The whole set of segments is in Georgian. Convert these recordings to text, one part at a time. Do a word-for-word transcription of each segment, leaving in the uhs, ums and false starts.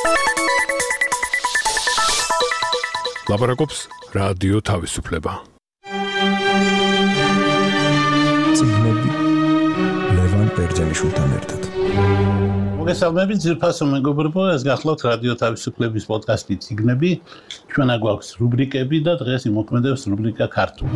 ლაპარაკობს რადიო თავისუფლება. ციგნები ლევან ბერძენიშვილთან ერთად. მოგესალმებით ძირფასო მეგობრებო, ეს გახლავთ რადიო თავისუფლების პოდკასტი ციგნები. ჩვენ აგვაქვს რუბრიკები და დღეს იმოქმედებს რუბრიკა ქართული.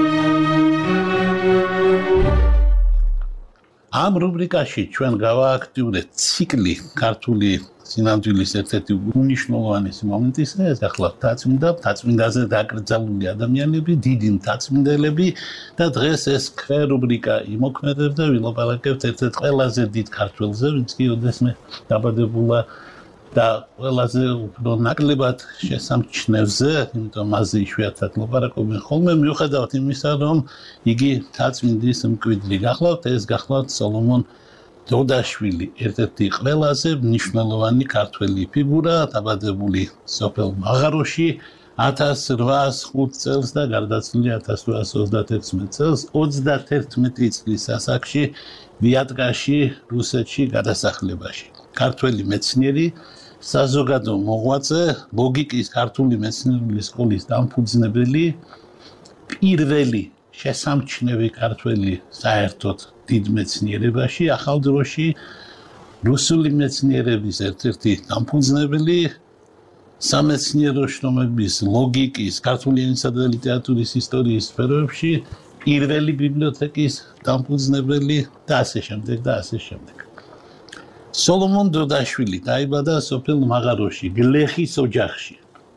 ამ რუბრიკაში ჩვენ გავააქტიურეთ ციკლი ქართული სინამდვილის ერთ-ერთი უნიშნულოვანესი მომენტისა, ეს გახლავთ თაცმინდა, თაცმინდაზე დაკრძალული ადამიანები, დიდი მთაწმინდელები და დღეს ეს რუბრიკა იმოქმედებს და ვილაპარაკებთ ერთ-ერთ ყველაზე დიდ ქართველზე, ვინც კი ოდესმე დაბადებულა და ყველაზე უფრო ნაკლებად შესამჩნევზე, იმიტომ მასზე იშვიათად ლაპარაკობენ ხოლმე, მიუხედავად იმისა, რომ იგი თაცმინდის მკვიდრი გახლავთ, ეს გახლავთ სოლომონ დოდაშვილი, ერთ-ერთი ყველაზე მნიშვნელოვანი ქართველი ფიგურა, დაბადებული სოფელ მაღაროში ათას რვაას ხუთ წელს და გარდაცვლილი ათას რვაას ოცდათექვსმეტ წელს, ოცდათერთმეტი წლის ასაკში ვიატკაში, რუსეთში გადასახლებაში. ქართველი მეცნიერი, საზოგადო მოღვაწე, ლოგიკის ქართული მეცნიერული სკოლის დამფუძნებელი, პირველი შესამჩნევი ქართველი საერთოდ დიდ მეცნიერებაში, ახალ დროში რუსული მეცნიერების ერთ-ერთი დამფუძნებელი, სამეცნიერო შრომების, ლოგიკის, ქართული ენისა და ლიტერატურის ისტორიის სფეროებში, პირველი ბიბლიოთეკის დამფუძნებელი და ასე შემდეგ და ასე შემდეგ. სოლომონ დოდაშვილი დაიბადა სოფელ მაღაროში, გლეხის ოჯახში.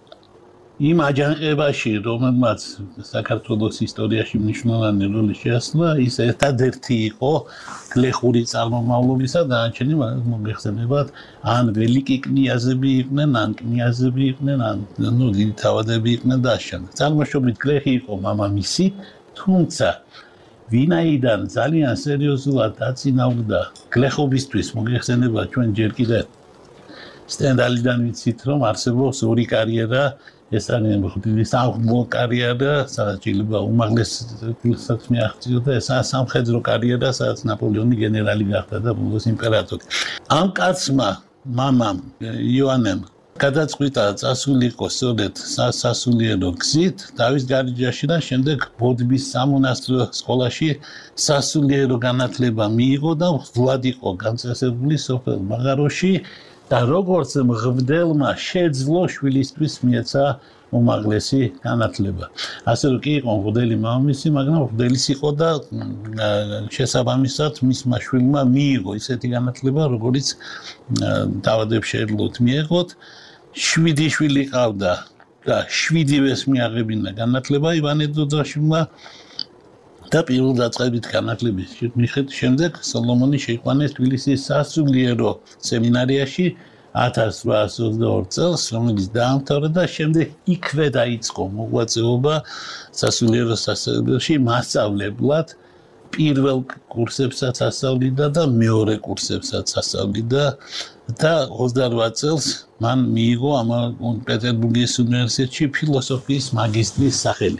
იმ აჯანყებაში, რომელმაც საქართველოს ისტორიაში მნიშვნელოვანი როლი შეასრულა, ის ერთადერთი იყო გლეხური წარმომავლობისა და დანარჩენი მოგეხსენებათ, ან ველიკი კნიაზები იყვნენ, ან კნიაზები იყვნენ, ან ნუ დიდი თავადები იყვნენ და ასე შემდეგ. წარმოშობით გლეხი იყო მამამისი, თუმცა ვინაიდან ძალიან სერიოზულად დაწინაურდა გლეხობისთვის, მოგეხსენებათ, ჩვენ ჯერ კიდევ სტენდალიდან ვიცით, რომ არსებობს ორი კარიერა, ეს არის მხოლოდ სამხედრო კარიერა, სადაც შეიძლება უმაღლეს წილსაც მიაღწიოდა, ესაა სამხედრო კარიერა, სადაც ნაპოლეონი გენერალი გახდა და ბოლოს იმპერატორი. ამ კაცმა, მამამ, იოანემ გადაწყვიტა წასულიყო სწორედ სასულიერო გზით, დავის გარიჯაში და შემდეგ ბოდბის სამონასტრო სკოლაში სასულიერო განათლება მიიღო და ვლად იყო განწესებული სოფელ მაღაროში და როგორც მღვდელმა შეძლო შვილისთვის მიეცა უმაღლესი განათლება. ასე რომ კი იყო მღვდელი მამამისი, მაგრამ მღვდელის იყო და შესაბამისად მისმა შვილმა მიიღო ისეთი განათლება, როგორც თავადებს შეეძლოთ მიეღოთ. შვიდი შვილი ყავდა და შვიდივეს მიაღებინა განათლება ივანე დოდაშვილმა და პირველ დაწყებით განათლების შემდეგ სოლომონი შეიყვანეს თბილისის სასულიერო სემინარიაში ათას რვაას ოცდაორ წელს, რომელიც დაამთავრა და შემდეგ იქვე დაიწყო მოღვაწეობა სასულიერო სასწავლებელში მასწავლებლად. პირველ კურსებსაც ასწავლიდა და მეორე კურსებსაც ასწავლიდა და ოცდარვა წელს მან მიიღო პეტერბურგის უნივერსიტეტში ფილოსოფიის მაგისტრის სახელი,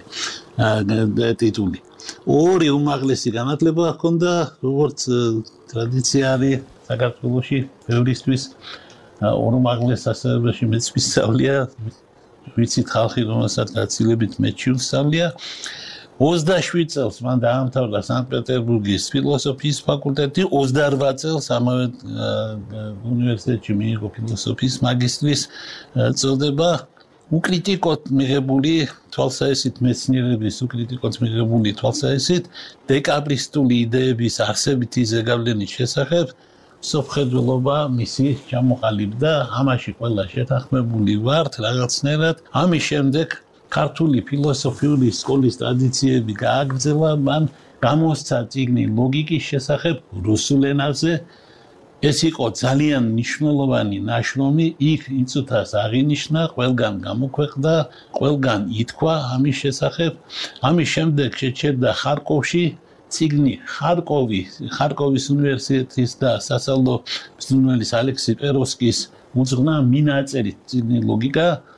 ტიტული. ორი უმაღლესი განათლება ჰქონდა, როგორც ტრადიცია არის საქართველოში ბევრისთვის, ორ უმაღლეს სასწავლებელში მეც ვისწავლია, ვიცით ხალხი, რომელსაც გაცილებით მეჩი ვსწავლია. ოცდაშვიდ წელს მან დაამთავრა სანქტ-პეტერბურგის ფილოსოფიის ფაკულტეტი, ოცდარვა წელს ამავე უნივერსიტეტში მიიღო ფილოსოფიის მაგისტრის წოდება. უკრიტიკოდ მიღებული თვალსაჩინო მეცნიერების უკრიტიკოდ მიღებული თვალსაჩინო დეკაბრისტული იდეების არსებითი ზეგავლენის შესახებ სოფხედულობა მისი ჩამოყალიბდა, ამაში ყველა შეთანხმებული ვართ რაღაცნაირად. ამის შემდეგ ქართული ფილოსოფიური სკოლის ტრადიციები გააგრძელა, მან გამოსცა წიგნი ლოგიკის შესახებ რუსულ ენაზე. ეს იყო ძალიან მნიშვნელოვანი ნაშრომი, იქ იწუთას აღინიშნა, ყველგან გამოქვეყნდა, ყველგან ითქვა ამის შესახებ. ამის შემდეგ შეჩერდა ხარკოვში წიგნი ხარკოვი, ხარკოვის უნივერსიტეტის და სასწავლო მწვრთნელის ალექსი პეროვსკის უძღვნა მინაწერი წიგნი ლოგიკა.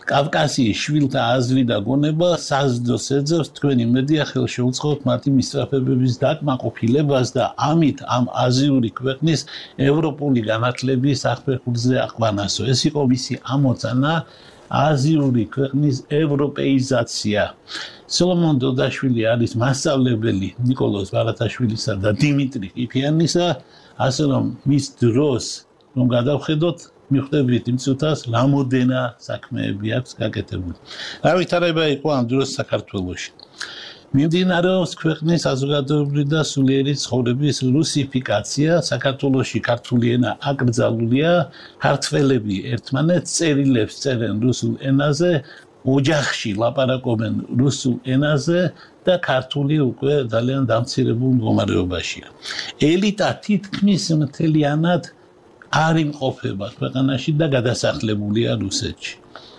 კავკასიის შვილთა აზრი და გონება საზრდოს ეძებს თქვენი მედია ხელშეუწყობთ მათი მისწრაფებების დაკმაყოფილებას და ამით ამ აზიური ქვეყნის ევროპული განათლების აღფეხურზე აყვანასო. ეს იყო მისი ამოცანა აზიური ქვეყნის ევროპეიზაცია. სოლომონ დოდაშვილი არის მასწავლებელი ნიკოლოზ ბარათაშვილისა და დიმიტრი ყიფიანისა, ასე რომ მის დროს რომ გადავხედოთ მიხვდებით იმ წუთას რამოდენა საქმეები აქვს გაკეთებული. რა ვითარება იყო ამ დროს საქართველოში. მიმდინარეობს ქვეყნის საზოგადოებრივი და სულიერი ცხოვრების რუსიფიკაცია, საქართველოში ქართული ენა აკრძალულია, ქართველები ერთმანეთს წერილებს წერენ რუსულ ენაზე, ოჯახში ლაპარაკობენ რუსულ ენაზე და ქართული უკვე ძალიან დამცირებულ მდგომარეობაშია. ელიტა თითქმის მთლიანად არ იმყოფება ქვეყანაში და გადასახლებულია რუსეთში.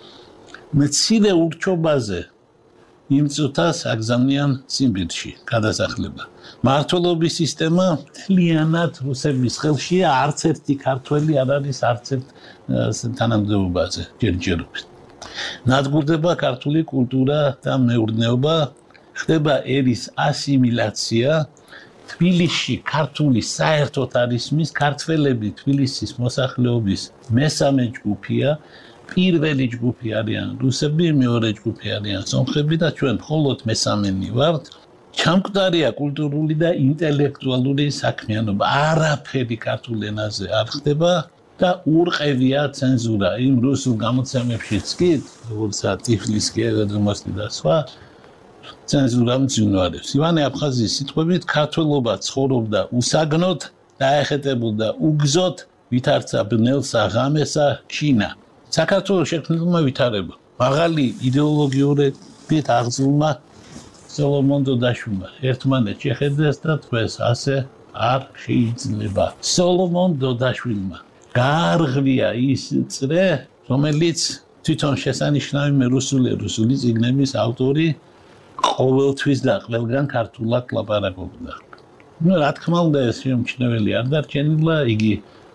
მცირე ურჩობაზე იმ წუთას აგზავნიან ციმბირში გადასახლება. მმართველობის სისტემა მთლიანად რუსების ხელშია, არც ერთი ქართველი არ არის არც ერთ თანამდებობაზე ჯერჯერობით. ნადგურდება ქართული კულტურა და მეურნეობა, ხდება ერის ასიმილაცია. თბილისში ქართული საერთოდ არის მის ქართველები თბილისის მოსახლეობის მესამე ჯგუფია, პირველი ჯგუფი არიან რუსები, მეორე ჯგუფი არიან სომხები და ჩვენ მხოლოდ მესამენი ვართ. ჩამკვდარია კულტურული და ინტელექტუალური საქმიანობა, არაფერი ქართულ ენაზე არ ხდება და ურყევია ცენზურა. იმ რუსულ გამოცემებშიც კი, როგორცაა ტიფლისკი, ევედრომოსტი და სხვა ცენზურა მძინვარებს. ივანე აფხაზის სიტყვებით, ქართველობა ცხოვრობდა უსაგნოდ, დაეხეტებოდა უგზოდ, ვითარცა ბნელსა ღამესა შინა. საქართველოს შექმნილმა ვითარება, მაღალი იდეოლოგიურობით აღზრდილმა სოლომონ დოდაშვილმა ერთმანეთს შეხედეს და თქვეს ასე არ შეიძლება. სოლომონ დოდაშვილმა გაარღვია ის წრე, რომელიც თვითონ შესანიშნავი რუსული რუსული წიგნების ავტორი ყოველთვის და ყველგან ქართულად ლაპარაკობდა. ну, რა თქმა უნდა, ეს შემჩნეველი არ დარჩენილა, იგი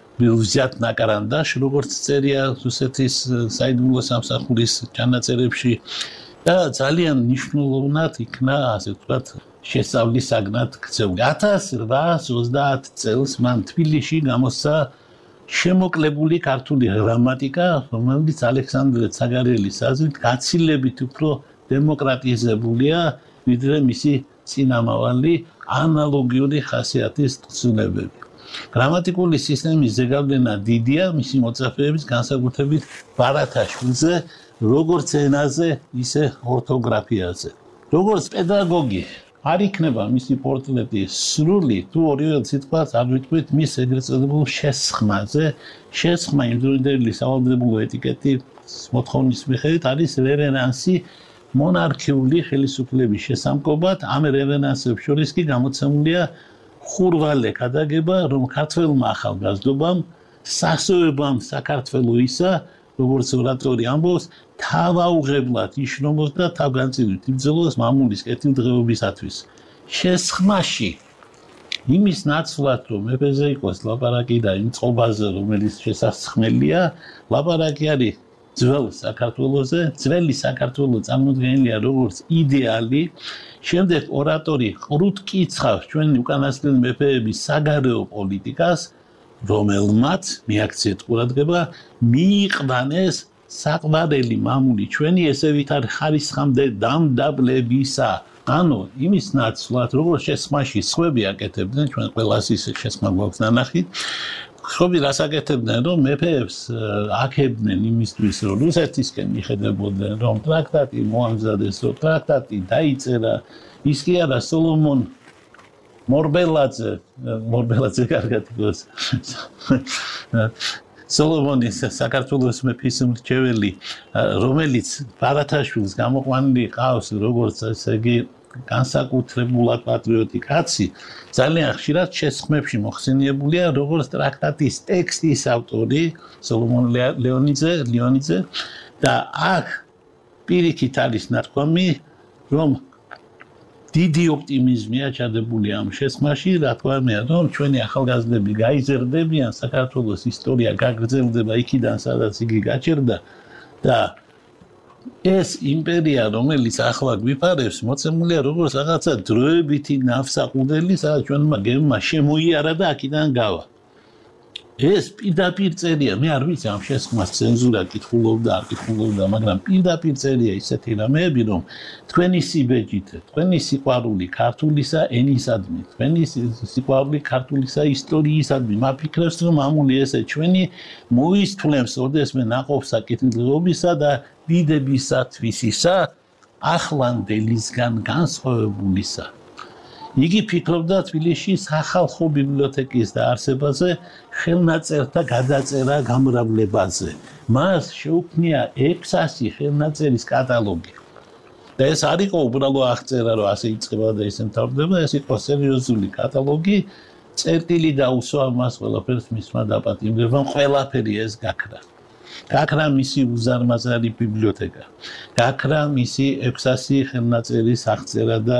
взят на карандаш, როგორც წერია რუსეთის საიდუმლო სამსახურის ჩანაწერებში და ძალიან მნიშვნელოვნად იქნა, ასე ვთქვათ, შესწავლის საგნად ქცეული. ათას რვაას ოცდაათ წელს მან თბილისში გამოსცა შემოკლებული ქართული გრამატიკა, რომელიც ალექსანდრე ცაგარელის აზრით გაცილებით უფრო დემოკრატიზებულია, ვიდრე მისი წინამავალი ანალოგიური ხასიათის თხზულებები. გრამატიკული სისტემის ზეგავლენა დიდია მისი მოწაფეების განსაკუთრებით ბარათაშვილზე, როგორც ენაზე, ისე ორთოგრაფიაზე. როგორც პედაგოგი არ იქნება მისი პორტრეტი სრული, თუ ორივე სიტყვას არ ვიტყვით მის ეგრეთ წოდებულ შესხმაზე. შესხმა იმდროინდელი სავალდებულო ეტიკეტის მოთხოვნის მიხედვით არის რევერანსი მონარქიული ხელისუფლების შესამკობად. ამ რევერანსებს შორის კი გამოცემულია ხურვალე ქადაგება, რომ ქართველმა ახალგაზრდობამ სასწავლებამ საქართველოისა, როგორც ორატორი ამბობს, თავაუღებლად იშრომოს და თავგანწირვით იბრძოლოს მამულის კეთილდღეობისათვის. შესხმაში იმის ნაცვლად, რომ მეფეზე იყოს ლაპარაკი და იმ წყობაზე, რომელიც შესაცხმელია, ლაპარაკი არის ძველ საქართველოზე, ძველი საქართველო წარმოდგენილია როგორც იდეალი. შემდეგ ორატორი ყრუტკიცავს ჩვენი უკანასკნელი მეფეების საგარეო პოლიტიკას, რომელმაც მიაქციეთ ყურადღება, მიიყვანეს საყვარელი მამული ჩვენი ესე ვითარ ხარისხამდე დამდაბლებისა. ანუ იმის ნაცვლად, როგორც შესხმაში სხვები აკეთებდნენ, ჩვენ ყველას ის შესხმა გვაქვს ნანახი, ხობი რას აკეთებდნენ, რომ მეფეებს აქებდნენ იმისთვის, რომ რუსეთისკენ მიხედებოდნენ, რომ ტრაქტატი მოამზადეს, რომ ტრაქტატი დაიწერა. ის კი არა, სოლომონ მორბელაძე, მორბელაძე კარგად იყოს. სოლომონის საქართველოს მეფის მრჩეველი, რომელიც ბარათაშვილს გამოყვანილი ყავს, როგორც ესე იგი განსაკუთრებულად პატრიოტი კაცი, ძალიან ხშირად შესხმებში მოხსენიებულია, როგორც ტრაქტატის ტექსტის ავტორი სოლომონ ლეონიძე, ლეონიძე და აქ პირიქით არის ნათქვამი, რომ დიდი ოპტიმიზმი აჩადებული ამ შესხმაში, რა თქმაა, რომ ჩვენი ახალგაზრდები გაიზრდებიან, საქართველოს ისტორია გაგრძელდება იქიდან, სადაც იგი გაჩერდა და ეს იმპერია, რომელიც ახლა გვიფარებს, მოცემულია როგორც რაღაცა დროებითი ნავსაყუდელი, სადაც ჩვენმა გემმა შემოიარა და აქედან გავა. ეს პირდაპირ წერია, მე არ ვიცი ამ შესხმას ცენზურა კითხულობდა, არ კითხულობდა, მაგრამ პირდაპირ წერია ისეთი რამეები, რომ თქვენი სიბეჭით, თქვენი სიყვარული ქართულისა ენისადმი, თქვენი სიყვარული ქართულისა ისტორიისადმი, მაფიქრებს, რომ მამული ესე ჩვენი მოისთვლებს ოდესმე ნაყოფსა კეთილდღეობისა და დიდებისათვისისა, ახლანდელისგან განსხვავებულისა. იგი ფიქრობდა თბილისში სახალხო ბიბლიოთეკის დაარსებაზე, ხელნაწერთა გადაწერა გამრავლებაზე. მას შეუქმნია ექვსასი ხელნაწერის კატალოგი. და ეს არ იყო უბრალო აღწერა, რომ ასე იწყება და ისე მთავრდება, ეს იყო სერიოზული კატალოგი, წერტილი დაუსვა მას ყველაფერს მისმა დაპატიმრებამ, ყველაფერი ეს გაქრა. გაქრა მისი უზარმაზარი ბიბლიოთეკა. გაქრა მისი ექვსასი ხელნაწერის აღწერა და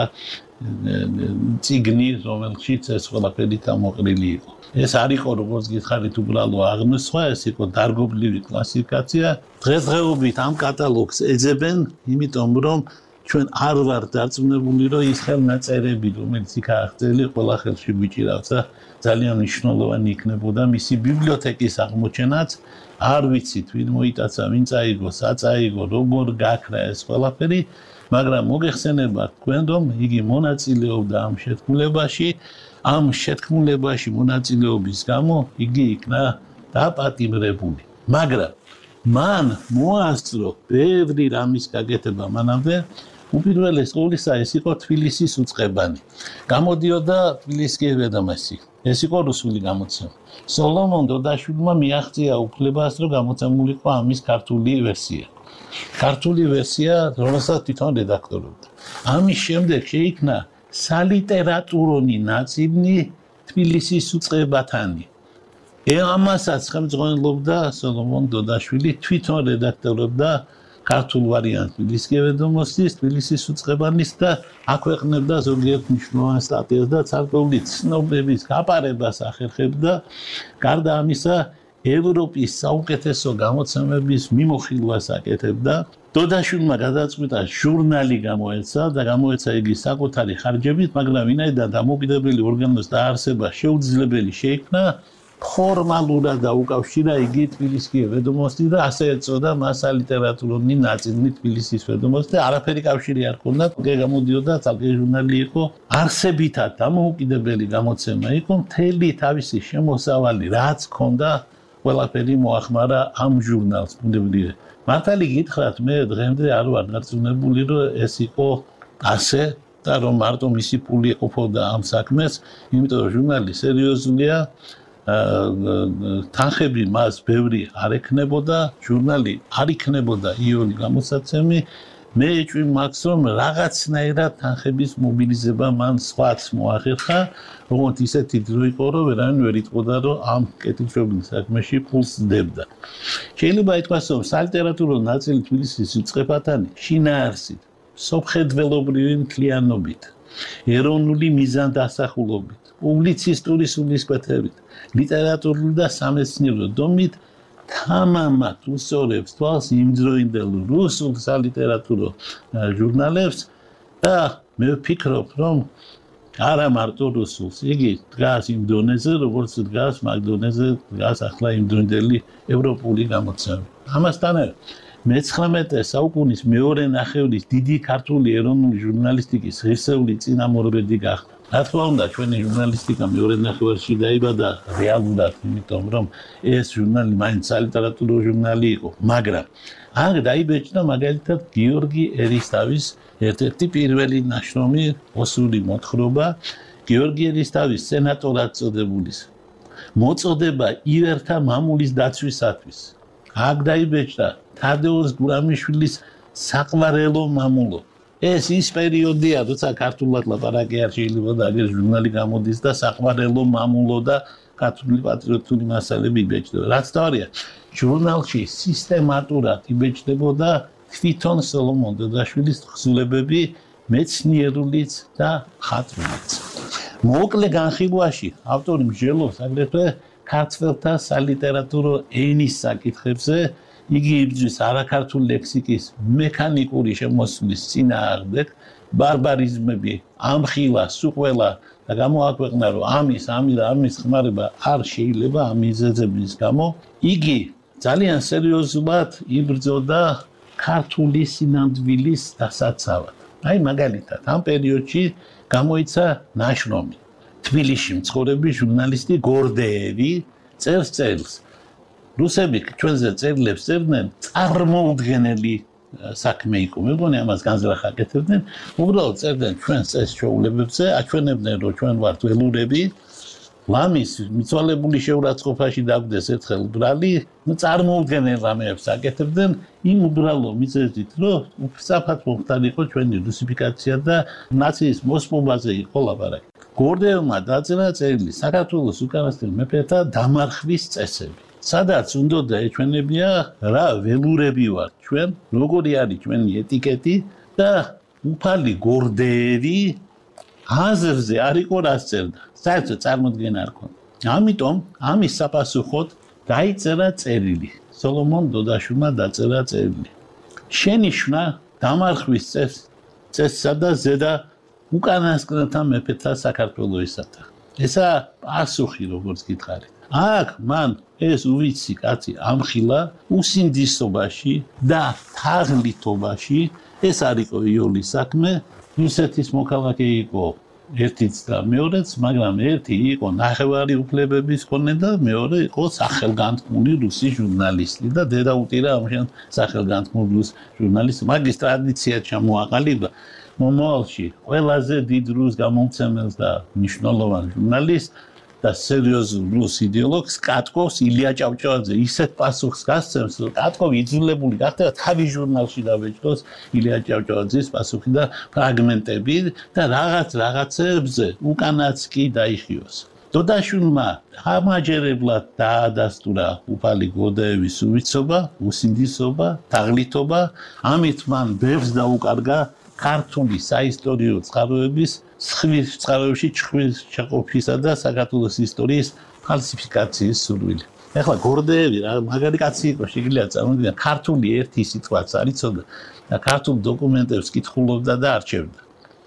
წიგნი, რომელშიც ეს ყველაფერი გამოყრილი იყო. ეს არ იყო, როგორც გითხარით, უბრალო აღმოსვლა, ეს იყო დარგობლივი კლასიფიკაცია. დღესდღეობით ამ კატალოგს ეძებენ, იმიტომ რომ ჩვენ არ ვარ დარწმუნებული, რომ ის ხელნაწერები, რომელიც იქ აღწერილი, ყველა ხელში გვიჭირავს და ძალიან მნიშვნელოვანი იქნებოდა მისი ბიბლიოთეკის აღმოჩენაც. არ ვიცით, ვინ მოიტაცა, ვინ წაიგო, საწაიგო, როგორ გაქრა ეს ყველაფერი, მაგრამ მოგეხსენებათ თქვენ, რომ იგი მონაწილეობდა ამ შეთქმულებაში, ამ შეთქმულებაში მონაწილეობის გამო იგი იქნა დაპატიმრებული. მაგრამ მან მოასწრო ბევრი რამის გაკეთება მანამდე, უპირველეს ყოვლისა ეს იყო თბილისის უწყებანი. გამოდიოდა თბილისკი ვედომასი. ეს იყო რუსული გამოცემა. სოლომონ დოდაშვილმა მიაღწია უფლებას, რომ გამოცემულიყო ამის ქართული ვერსია. ქართული ვერსია, რომელსაც თვითონ რედაქტორობდა. ამის შემდეგ შეიქმნა სალიტერატურონი ნაწილი თბილისის უწყებათანი. ამასაც ხელმძღვანელობდა სოლომონ დოდაშვილი, თვითონ რედაქტორობდა ქართულ ვარიანტს თბილისკი ვედომოსის, თბილისის უწყებანის და აქვეყნებდა ზოგიერთ მნიშვნელოვან სტატიას და ცალკეული ცნობების გაპარებას ახერხებდა. გარდა ამისა, ევროპის საუკეთესო გამოცემების მიმოხილვას აკეთებდა. დოდაშვილმა გადაწყვიტა ჟურნალი გამოეცა და გამოეცა იგი საკუთარი ხარჯებით, მაგრამ ვინაიდან დამოუკიდებელი ორგანოს დაარსება შეუძლებელი შეიქმნა, ფორმალურად დაუკავშირა იგი თბილისკი ვედომოსი და ასე ეწოდა მას სალიტერატურონი ნაწილი თბილისის ვედომოსი და არაფერი კავშირი არ ჰქონდა, გამოდიოდა ცალკე ჟურნალი იყო. არსებითად დამოუკიდებელი გამოცემა იყო, მთელი თავისი შემოსავალი რაც ჰქონდა, ყველაფერი მოახმარა ამ ჟურნალს. მართალი გითხრათ, მე დღემდე არ ვარ დარწმუნებული, რომ ეს იყო ასე და რომ მარტო მისი პული ყოფოდა ამ საქმეს, იმიტომ რომ ჟურნალი სერიოზულია. თანხები მას ბევრი არ ექნებოდა, ჟურნალი არ იქნებოდა იური გამოსაცემი. მე ეჭვი მაქვს, რომ რაღაცნაირად თანხების მობილიზება მან სხვაც მოახერხა, როგორც ისეთი დრო იყო, რომ ვერავინ ვერ იტყოდა, რომ ამ კეთილშობილის საქმეში ფულს დებდა. შეიძლება ითქვას, რომ სალიტერატურო ნაწილი თბილისის უწყებათანი შინაარსით, სოფხედველობრივი მთლიანობით, ეროვნული მიზანდასახულობით, პუბლიცისტური სულისკვეთებით, ლიტერატურული და სამეცნიერო დომით თამამად უსწორებს თვალს იმდროინდელ რუსულ სალიტერატურო ჟურნალებს და მე ვფიქრობ, რომ არა მარტო რუსულს, იგი დგას იმ დონეზე, როგორც დგას მაგ დონეზე დგას ახლა იმდროინდელი ევროპული გამოცემები. ამასთან მეცხრამეტე საუკუნის მეორე ნახევრის დიდი ქართული ეროვნული ჟურნალისტიკის ღირსეული წინამორბედი გახდა. რა თქმა უნდა, ჩვენი ჟურნალისტიკა მეორე ნახევარში დაიბადა რეალურად, იმიტომ რომ ეს ჟურნალი მაინც სალიტერატურო ჟურნალი იყო, მაგრამ აქ დაიბეჭდა მაგალითად გიორგი ერისთავის ერთ-ერთი პირველი ნაშრომი ოსური მოთხრობა, გიორგი ერისთავის სენატორად წოდებულის მოწოდება ივერთა მამულის დაცვისათვის. აქ დაიბეჭდა თადეუს გურამიშვილის საყვარელო მამულო. ეს ის პერიოდია, როცა ქართულად ლაპარაკი არ შეიძლება და აგერ ჟურნალი გამოდის და საყვარელო მამულო და ქართული პატრიოტული მასალები იბეჭდება. რაც თავია, ჟურნალში სისტემატურად იბეჭდებოდა თვითონ სოლომონ დოდაშვილის თხზულებები, მეცნიერულიც და ხატრულიც. მოკლე განხილვაში ავტორი მსჯელობს აგრეთვე ქართველთა სალიტერატურო ენის საკითხებზე, იგი იბრძვის არაქართულ ლექსიკის მექანიკური შემოსვლის წინააღმდეგ, ბარბარიზმები ამხილა, სუყველა და გამოაქვეყნა, რომ ამის, ამის და ამის ხმარება არ შეიძლება ამ მიზეზების გამო. იგი ძალიან სერიოზულად იბრძოდა ქართული სინამდვილის დასაცავად. აი მაგალითად, ამ პერიოდში გამოიცა ნაშრომი. თბილისში მცხოვრები ჟურნალისტი გორდეევი წერს წერილს. რუსები ჩვენზე წერილებს წერდნენ წარმოუდგენელი საქმე იყო. მეგონი ამას განზრახ აკეთებდნენ. უბრალოდ წერდნენ ჩვენს წესჩვეულებებზე, აჩვენებდნენ, რომ ჩვენ ვართ ველურები. ლამის მიცვალებული შეურაცხყოფაში დაგვდეს ერთხელ ბრალი, ну წარმოუდგენელ რამეებს აკეთებდნენ იმ უბრალო მიზეზით, რომ უსაფრთხოდ მოხდარიყო ჩვენი რუსიფიკაცია და ნაციის მოსპობაზე იყო ლაპარაკი. გორდეევმა დაწერა წერილი საქართველოს უკანასკნელ მეფეთა დამარხვის წესები. სადაც უნდა ეჩვენებია რა ველურები ვართ ჩვენ, როგორი არის ჩვენი ეტიკეტი და უფალი გორდეევი აზრზე არ იყო რას წერდა. საერთოდ წარმოდგენა არ ქონდა. ამიტომ ამის საპასუხოდ დაიწერა წერილი. სოლომონ დოდაშვილმა დაწერა წერილი. შენიშვნა დამარხვის წეს წესსა და ზედა უკანასკნელთა მეფეთა საქართველოსისათან. ესა პასუხი როგორც გითხარით. აქ მან ეს უვიცი კაცი ამხილა უსინდისობაში და თაღლითობაში. ეს არ იყო იოლის საქმე. რუსეთის მოქალაქე იყო ერთიც და მეორეც, მაგრამ ერთი იყო ნახევარი უფლებების მქონე და მეორე იყო სახელგანთქმული რუსი ჟურნალისტი და დედა უტირა ამჟამად სახელგანთქმულ რუს ჟურნალისტს. მაგის ტრადიცია ჩამოაყალიბდა მომავალში ყველაზე დიდ რუს გამომცემელს და მნიშვნელოვან ჟურნალისტს და სერიოზულ რუს იდეოლოგს კატკოვს ილია ჭავჭავაძე ისეთ პასუხს გასცემს, რომ კატკოვი იძულებული გახდა თავის ჟურნალში დავეჭროს ილია ჭავჭავაძის პასუხი და ფრაგმენტები და რაღაც რაღაცებზე უკანაც კი დაიხიოს. დოდაშვილმა ამაჯერებლად დაადასტურა უფალი გორდეევის უვიცობა, უსინდისობა, თაღლითობა, ამით მან ბევრს დაუკარგა ქართული საისტორიო წყაროების სხვის წყაროებში ჩხვის ჩაყოფისა და საქართველოს ისტორიის ფალსიფიკაციის სურვილი. ეხლა გორდეევი რა მაგარი კაცი იყო, შეიძლება წარმოვიდგინოთ, ქართული ერთი სიტყვაც არ იცოდა და ქართულ დოკუმენტებს კითხულობდა და არჩევდა.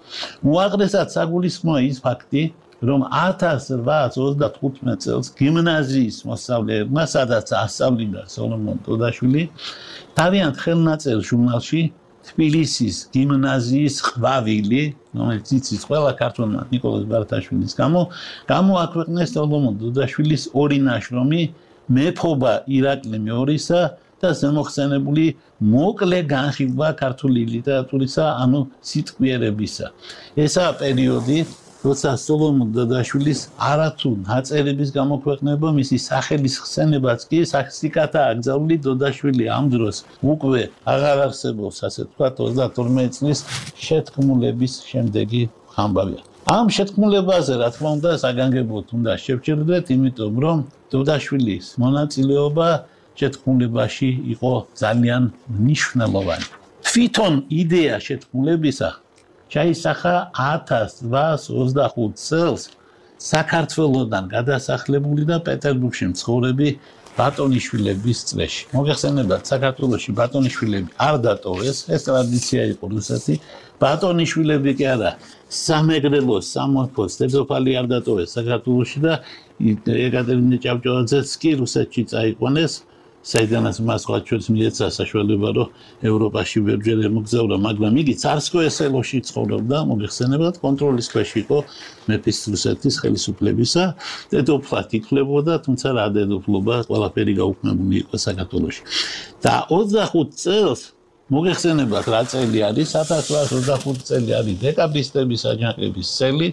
უაღრესად საგულისხმოა ის ფაქტი, რომ ათას რვაას ოცდახუთმეტ წელს გიმნაზიის მოსწავლეებმა, სადაც ასწავლიდა სოლომონ დოდაშვილი, თავიანთ ხელნაწერ ჟურნალში თბილისის გიმნაზიის ყვავილი, რომელიც იცის ყველა ქართველმა ნიკოლოზ ბარათაშვილის გამო, გამოაქვეყნეს სოლომონ დოდაშვილის ორი ნაშრომი, მეფობა ირაკლი მეორისა და ზემოხსენებული მოკლე განხილვა ქართული ლიტერატურისა, ანუ სიტყვიერებისა. ესაა პერიოდი, როცა სოლომონ დოდაშვილის არათუ ნაწერების გამოქვეყნება, მისი სახელის ხსენებაც კი სიკათა აკრძალული. დოდაშვილი ამ დროს უკვე აღარ არსებობს, ასე ვთქვათ, ოცდათორმეტი წლის შეთქმულების შემდეგი ამბავია. ამ შეთქმულებაზე, რა თქმა უნდა, საგანგებოდ უნდა შევჭირდეთ, იმიტომ რომ დოდაშვილის მონაწილეობა შეთქმულებაში იყო ძალიან მნიშვნელოვანი. თვითონ იდეა შეთქმულებისა ჩაისახა ათას რვაას ოცდახუთ წელს საქართველოდან გადასახლებული და პეტერბურგში მცხოვრები ბატონიშვილების წრეში. მოგეხსენებათ, საქართველოში ბატონიშვილები არ დატოვეს, ეს ტრადიცია იყო რუსეთი. ბატონიშვილები კი არა, სამეგრელოს, სამეფოს დედოფალი არ დატოვეს საქართველოში და ეკატერინე ჭავჭავაძეც კი რუსეთში წაიყვანეს. საიდანაც მას ხვალჩვენს მიეცა საშუალება, რომ ევროპაში ვერჯერ ემოგზაურა, მაგრამ იგი ცარსკოე-სელოში ცხოვრობდა, მოგეხსენებათ, კონტროლის ქვეშ იყო მეფის რუსეთის ხელისუფლებისა, დედოფლად ითვლებოდა, თუმცა რა დედოფლობა, ყველაფერი გაუქმებული იყო საქართველოში. და ოცდახუთ წელს მოგეხსენებათ, რა წელი არის, ათას რვაას ოცდახუთი წელი არის დეკაბრისტების აჯანყების წელი.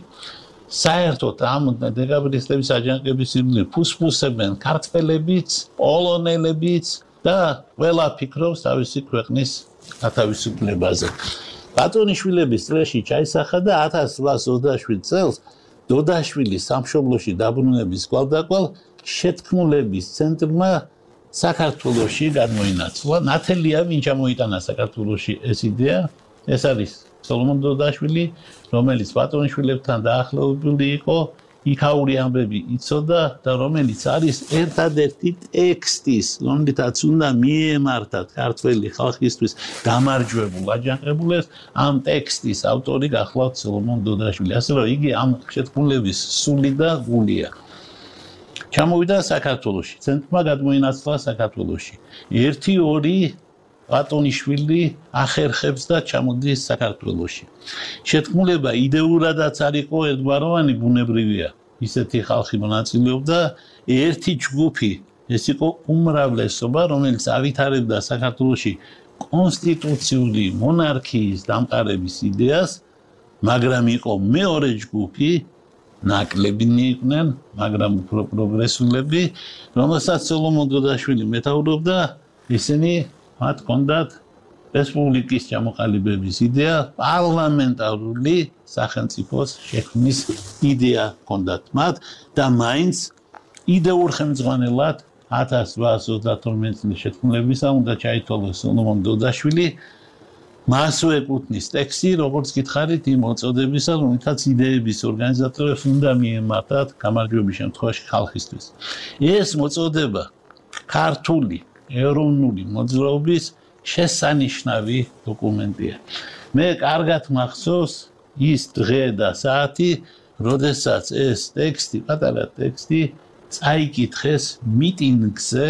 საერთოდ ამ დეკაბრისტების აჯანყების ირგვლივ ფუსფუსებენ ქართველებიც, პოლონელებიც და ყველა ფიქრობს თავისი ქვეყნის გათავისუფლებაზე. ბატონიშვილების წრეში ჩაისახა და ათას რვაას ოცდაშვიდ წელს დოდაშვილის სამშობლოში დაბრუნების კვალდაკვალ შეთქმულების ცენტრმა საქართველოში გადმოინაცვლა. ნათელია ვინ ჩამოიტანა საქართველოში ეს იდეა, ეს არის სოლომონ დოდაშვილი, რომელიც ბატონიშვილებთან დაახლოებული იყო, იქაური ამბები იცოდა და რომელიც არის ერთადერთი ტექსტის, რომლითაც უნდა მიემართათ ქართველი ხალხისთვის გამარჯვებულ აჯანყებულებს, ამ ტექსტის ავტორი გახლავთ სოლომონ დოდაშვილი. ასე რომ იგი ამ შეთქმულების სული და გულია. ჩამოვიდა საქართველოში, ცენტრმა გადმოინაცვლა საქართველოში. ერთი ორი ბატონიშვილი ახერხებს და ჩამოდის საქართველოში. შეთქმულება იდეურადაც არ იყო ერთგვაროვანი, ბუნებრივია. ისეთი ხალხი მონაწილეობდა, ერთი ჯგუფი, ეს იყო უმრავლესობა, რომელიც ავითარებდა საქართველოში კონსტიტუციური მონარქიის დამყარების იდეას, მაგრამ იყო მეორე ჯგუფი, ნაკლებინი იყვნენ, მაგრამ უფრო პროგრესულები, რომელსაც სოლომონ დოდაშვილი მეთაურობდა, ისინი მათ ჰქონდათ რესპუბლიკის ჩამოყალიბების იდეა, პარლამენტარული სახელმწიფოს შექმნის იდეა ჰქონდათ მათ და მაინც იდეურ ხელმძღვანელად ათას რვაასი ოცდათორმეტი წლის შეთქმულებისა უნდა ჩაითვალოს სოლომონ დოდაშვილი. მასვე ეკუთვნის ტექსტი, როგორც გითხარით, იმ მოწოდებისა, რომელთაც იდეების ორგანიზატორებს უნდა მიემართათ გამარჯვების შემთხვევაში ხალხისთვის. ეს მოწოდება ქართული ეროვნული მოძრაობის შესანიშნავი დოკუმენტია. მე კარგად მახსოვს ის დღე და საათი, როდესაც ეს ტექსტი, პატარა ტექსტი წაიკითხეს მიტინგზე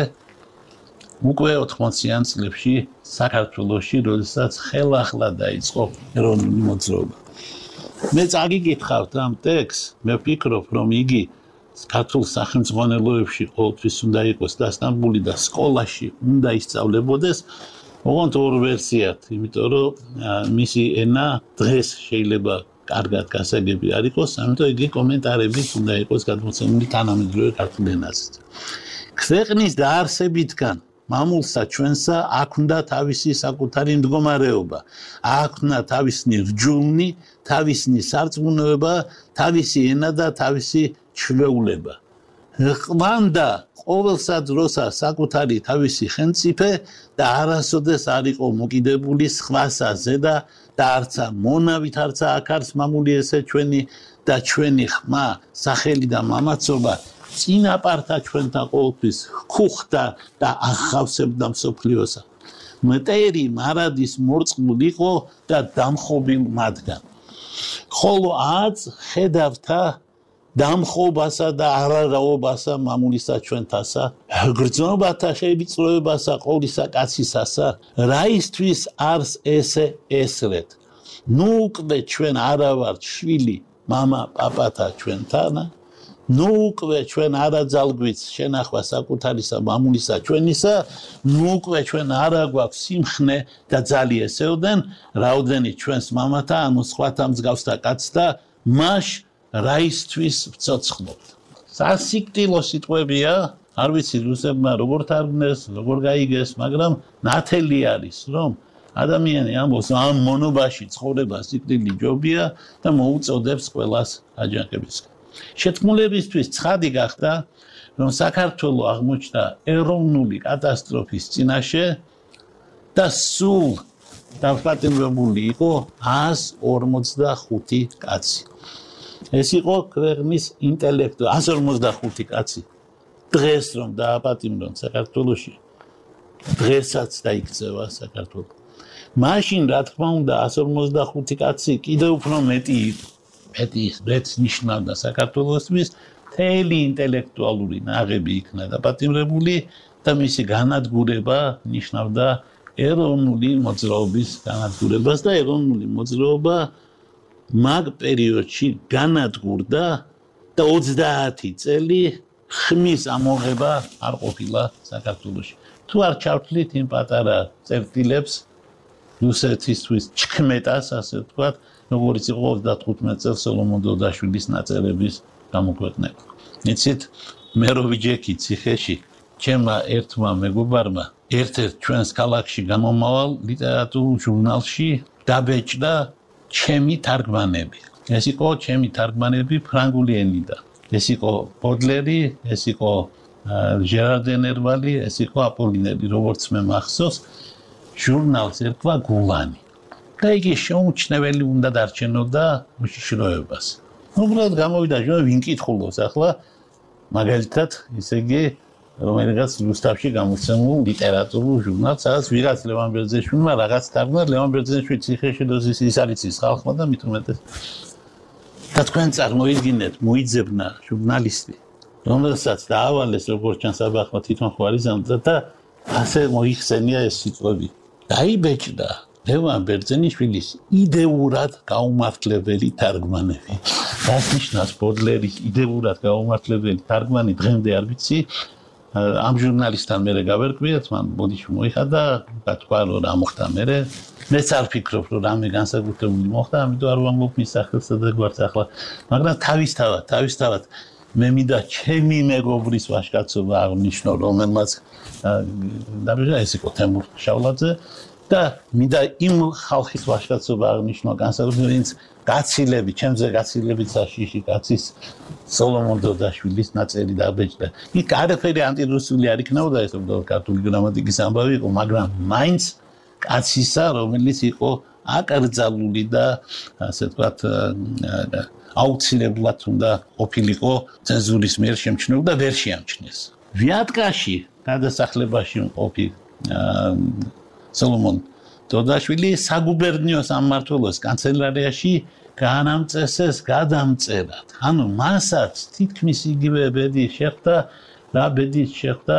უკვე ოთხმოციან წლებში საქართველოში, როდესაც ხელახლა დაიწყო ეროვნული მოძრაობა. მე წაგიკითხავთ ამ ტექსტს, მე ვფიქრობ, რომ იგი ქართულ სახელმძღვანელოებში ყოველთვის უნდა იყოს დასტამბული და სკოლაში უნდა ისწავლებოდეს, ოღონდ ორ ვერსიად, იმიტომ რომ მისი ენა დღეს შეიძლება კარგად გასაგები არ იყოს, ამიტომ იგი კომენტარებით უნდა იყოს გადმოცემული თანამედროვე ქართულ ენაზე. ქვეყნის დაარსებისგან მამულსა ჩვენსა აქ უნდა თავისი საკუთარი მდგომარეობა, აქ უნდა თავისი რჯულნი, თავისი სარწმუნოება, თავისი ენა და თავისი ჩვეულება. ყვანდა ყოველსა დროსა საკუთარი თავისი ხელმწიფე და არასოდეს არ იყო მოკიდებული სხვასა ზედა და არცა მონავით არცა აქ არის მამული ესე ჩვენი და ჩვენი ხმა, სახელი და მამაცობა წინაპართა ჩვენთან ყოველთვის ჰქუხდა და ახავსებდა მსოფლიოსა. მტერი მარადის მორწყმულ იყო და დამხობილ მათგან. ხოლო აც ხედავთა დამხობასა და არარაობასა მამულისა ჩვენთასა, გრძნობათა შეიწროებასა ყოვლისა კაცისასა, რაისთვის არს ესე ესრეთ. ნუ უკვე ჩვენ არა ვართ შვილი მამა პაპათა ჩვენთანა, ნუ უკვე ჩვენ არა ძალგვით შენახვა საკუთარისა მამულისა ჩვენისა, ნუ უკვე ჩვენ არა გვაქვს სიმხნე და ძალი ესეოდენ, რაოდენით ჩვენს მამათა, ანუ სხვათა მსგავსთა კაცთა, მაშ რაისთვის ვცოცხლობთ. სასიკვდილო სიტყვებია, არ ვიცი რუსებმა როგორ თარგმნეს, როგორ გაიგეს, მაგრამ ნათელი არის, რომ ადამიანი ამბობს, ამ მონობაში ცხოვრება სიკვდილი ჯობია და მოუწოდებს ყველას აჯანყებისკენ. შეთქმულებისთვის ცხადი გახდა, რომ საქართველო აღმოჩნდა ეროვნული კატასტროფის წინაშე და სულ დაპატიმრებული იყო ას ორმოცდახუთი კაცი. ეს იყო ქვეყნის ინტელექტუალი, ას ორმოცდახუთი კაცი. დღეს რომ დააპატიმრონ საქართველოში, დღესაც დაიქცევა საქართველო. მაშინ რა თქმა უნდა ას ორმოცდახუთი კაცი კიდევ უფრო მეტი იყო. მეტი მეც ნიშნავდა საქართველოსთვის, მთელი ინტელექტუალური ნაღები იქნა დაპატიმრებული და მისი განადგურება ნიშნავდა ეროვნული მოძრაობის განადგურებას და ეროვნული მოძრაობა მაგ პერიოდში განადგურდა და ოცდაათი წელი ხმის ამოღება არ ყოფილა საქართველოში. თუ არ ჩავთვლით იმ პატარა წერტილებს რუსეთისთვის ჩქმეტას, ასე ვთქვათ, როგორც იყო ოცდათხუთმეტ წელს სოლომონ დოდაშვილის ნაწერების გამოქვეყნება. იცით, მე რო ვიჯექი ციხეში, ჩემმა ერთმა მეგობარმა ერთ-ერთ ჩვენს ქალაქში გამომავალ ლიტერატურულ ჟურნალში დაბეჭდა ჩემი თარგმანები. ეს იყო ჩემი თარგმანები ფრანგული ენიდან. ეს იყო ბოდლერი, ეს იყო ჟერარ დე ნერვალი, ეს იყო აპოლინერი, როგორც მე მახსოვს, ჟურნალს ერქვა გულანი. და იგი შეუმჩნეველი უნდა დარჩენოდა უშიშროებას. უბრალოდ გამოვიდა ჟურნალი ვინ კითხულობს ახლა მაგალითად ისე იგი რომელიღაც რუსთავში გამოცემულ ლიტერატურულ ჟურნალს სადაც ვიღაც ლევან ბერძენიშვილმა რაღაც თარგმნა ლევან ბერძენიშვილის ციხეში დოზის ის არის ის ხალხმა და მით უმეტეს და თქვენ წარმოიდგინეთ მოიძებნა ჟურნალისტი რომელსაც დაავალეს როგორც ჩანს აბახმა თვითონ ხوارიზამდა და ასე მოიხსენია ეს სიტყვები დაიბეჭდა ლევან ბერძენიშვილის იდეურად გაუმართლებელი თარგმანები რაც ნიშნავს ბოდლერის იდეურად გაუმართლებელი თარგმანი დღემდე არ ვიცი ამ ჟურნალისტთან მე გავერკვიეთ მან ბოდიში მოიხადა თქვა რომ რა მოხდა მე მეც არ ფიქრობ რომ რამე განსაკუთრებული მოხდა ამიტომ არ ვამბობ მის სახელსა და გვარც ახლა მაგრამ თავისთავად თავისთავად მე მინდა ჩემი მეგობრის ვაჟკაცობა აღნიშნო რომელმაც დაბეჭდა ეს იყო თემურ შავლაძე და მინდა იმ ხალხის ვაჟკაცობა აღნიშნო განსაკუთრებით ვინც გაცილები ჩემზე გაცილებით საშიში კაცის სოლომონ დოდაშვილის ნაწერი დაბეჭდა იქ არაფერი ანტირუსული არ იქნებოდა ეს უბრალოდ ქართული გრამატიკის ამბავი იყო მაგრამ მაინც კაცისა რომელიც იყო აკრძალული და ასე ვთქვათ აუცილებლად უნდა ყოფილიყო ცენზურის მიერ შემჩნეულ და ვერ შეამჩნიეს ვიატკაში გადასახლებაში მყოფი სოლომონ დოდაშვილი საგუბერნიო სამმართველოს კანცელარიაში განამწესეს გადამწერად ანუ მასაც თითქმის იგივე ბედი შეხვდა რა ბედი შეხვდა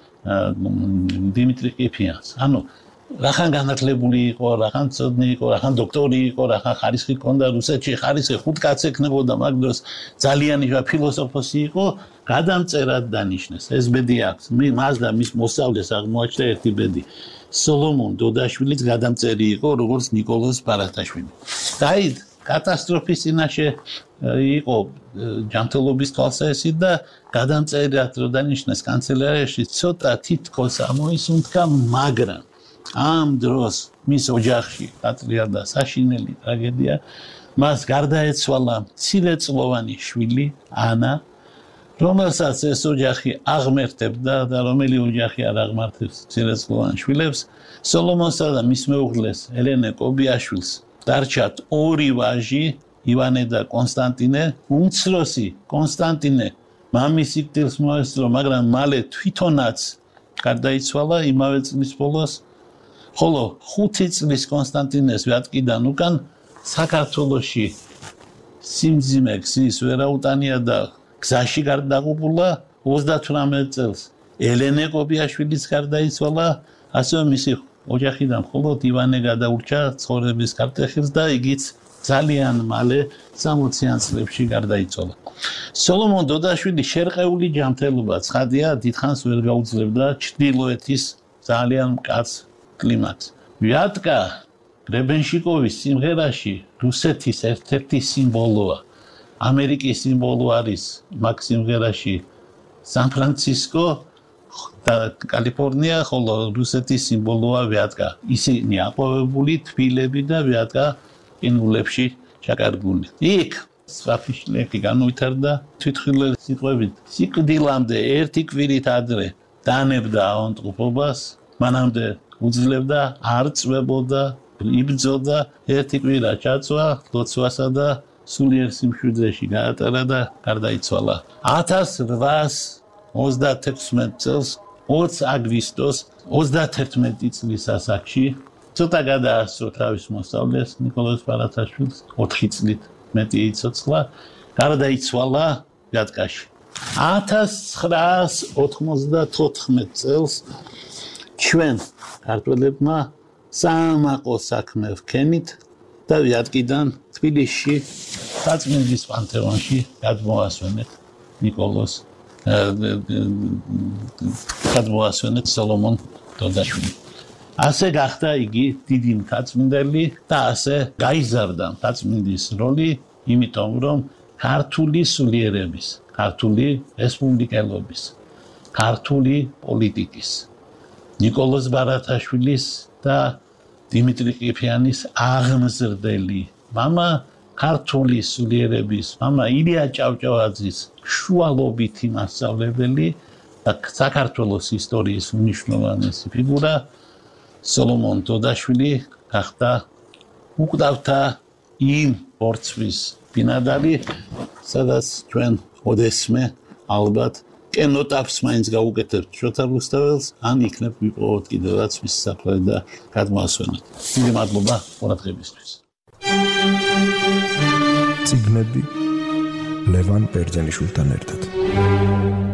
დიმიტრი ყიფიანს ანუ რახან განათლებული იყო რახან ცოდნი იყო რახან დოქტორი იყო რახან ხარისხი ჰქონდა რუსეთში ხარისხი ხუთ კაცს ექნებოდა მაგ დროს ძალიან ფილოსოფოსი იყო გადამწერად დანიშნეს ეს ბედი აქვს მას და მის მოსწავლეს აღმოაჩნდა ერთი ბედი სოლომონ დოდაშვილიც გადამწერი იყო როგორც ნიკოლოზ ბარათაშვილი და აი კატასტროფის წინაშე იყო ჯანმრთელობის თვალსაჩინო და გადამწერად რო დანიშნეს კანცელარიაში ცოტა თითქოს ამოისუნთქა მაგრამ ამ დროს მის ოჯახში გაწლიერდა საშინელი ტრაგედია მას გარდაეცვალა მცირეწლოვანი შვილი ანა რომელსაც ეს ოჯახი აღმერთებდა და რომელი ოჯახი არ აღმართებს მცირეწლოვან შვილებს სოლომონსა და მის მეუღლეს ელენე კობიაშვილს დარჩათ ორი ვაჟი ივანე და კონსტანტინე უმცროსი კონსტანტინე მამის სიკვდილს მოესწრო მაგრამ მალე თვითონაც გარდაიცვალა იმავე წლის ბოლოს ხოლო ხუთი წლის კონსტანტინეს ვიატკიდან უკან საქართველოში სიმძიმე გზის ვერაუტანია და გზაში გარდაღუპულა ოცდათვრამეტ წელს ელენე კობიაშვილიც გარდაიცვალა ასევე მისი ოჯახიდან მხოლოდ ივანე გადაურჩა ცხოვრების კარტეხილს და იგიც ძალიან მალე სამოციან წლებში გარდაიცვალა სოლომონ დოდაშვილი შერყეული ჯანმრთელობა ცხადია დიდხანს ვერ გაუძლებდა ჩრდილოეთის ძალიან მკაცრ კლიმატს ვიატკა გრებენშიკოვის სიმღერაში რუსეთის ერთ-ერთი სიმბოლოა ამერიკის სიმბოლო არის მაგ სიმღერაში სან-ფრანცისკო და კალიფორნია ხოლო რუსეთის სიმბოლოა ვიატკა ისინი აყვავებული თბილები და ვიატკა ყინულებში ჩაკარგული იქ სვაფიშლეკი განვითარდა თვითხილელი სიტყვებით სიკვდილამდე ერთი კვირით ადრე დანებდა ავადმყოფობას მანამდე უძლევდა არ წვებოდა იბრძოდა ერთი კვირა ჩაწვა ლოცვასა და სულიერ სიმშვიდეში გაატარა და გარდაიცვალა ათას რვაას ოცდათექვსმეტ წელს ოც აგვისტოს ოცდათერთმეტი წლის ასაკში ცოტა გადაასწრო თავის მოსწავლეს ნიკოლოზ ბარათაშვილს ოთხი წლით მეტი იცოცხლა გარდაიცვალა ვიატკაში ათას ცხრაას ოთხმოცდათოთხმეტ წელს ჩვენ ქართველებმა საამაყო საქმე ვქენით და ვიატკიდან თბილისში საწმინდის პანთეონში გადმოასვენეთ ნიკოლოზ გადმოასვენეთ სოლომონ დოდაშვილი ასე გახდა იგი დიდი მთაწმინდელი და ასე გაიზარდა მთაწმინდის როლი იმიტომ რომ ქართული სულიერების ქართული რესპუბლიკელობის ქართული პოლიტიკის ნიკოლოზ ბარათაშვილის და დიმიტრი ყიფიანის აღმზრდელი მამა ქართული სულიერების მამა ილია ჭავჭავაძის შუალობითი მასწავლებელი და საქართველოს ისტორიის უმნიშვნელოვანესი ფიგურა სოლომონ დოდაშვილი გახდა უკვდავთა იმ ბორცვის ბინადარი სადაც ჩვენ ოდესმე ალბათ კენოტაფს მაინც გავუკეთებთ შოთა რუსთაველს, ან იქნებ ვიპოვოთ კიდევაც მის საფლავი და გადმოასვენოთ. დიდი მადლობა ყურადღებისთვის. ციგნები ლევან ბერძენიშვილთან ერთად.